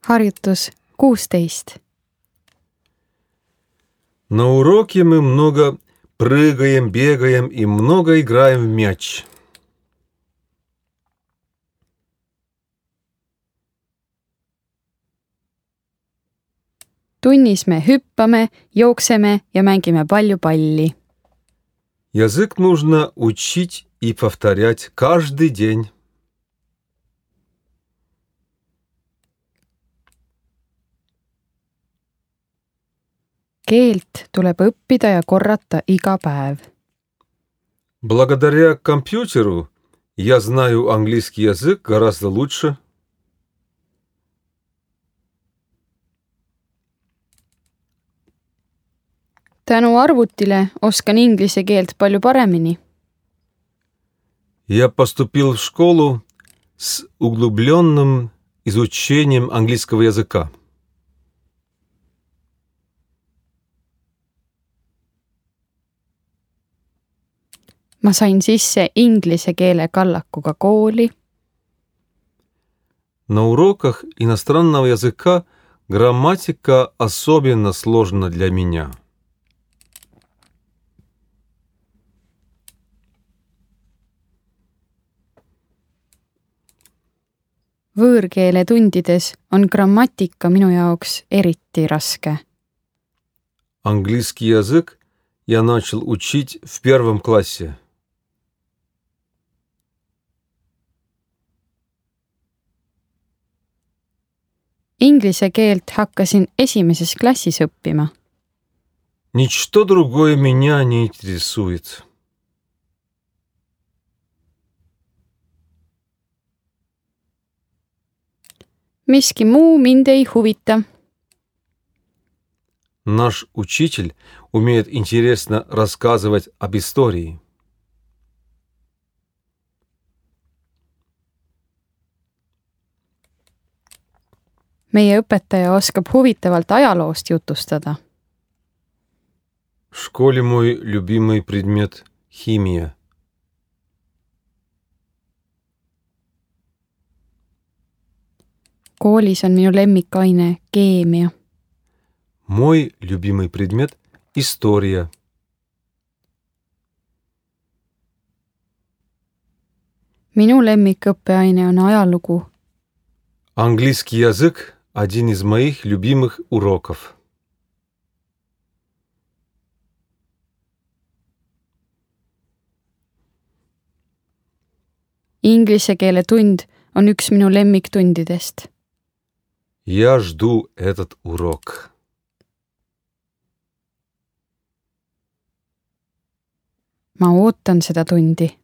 Harjutus 16. На уроке мы много прыгаем, бегаем и много играем в мяч. Tunnis me hüppame, jookseme ja mängime palju palli. Язык нужно учить и повторять каждый день. Keelt tuleb õppida ja korrata iga päev. Благодаря компьютеру я знаю английский язык гораздо лучше. Tänu arvutile oskan inglise keelt palju paremini. Я поступил в школу с углубленным изучением английского языка. Ma sain sisse inglise keele kallakuga kooli. На уроках иностранного языка грамматика особенно сложна для меня. Võõrkeele tundides on grammatika minu jaoks eriti raske. Английский язык я начал учить в 1 классе. Inglise keelt hakkasin 1. klassis õppima. Ничто другое меня не интересует. Miski muu mind ei huvita. Наш учитель умеет интересно рассказывать об истории. Meie õpetaja oskab huvitavalt ajaloost jutustada. В школе мой любимый предмет – химия. Koolis on minu lemmikaine keemia. Мой любимый предмет – история. Minu lemmikõppeaine on ajalugu. Английский язык – один из моих любимых уроков. Inglise keele tund on üks minu lemmiktundidest. Я жду этот урок. Ma ootan seda tundi.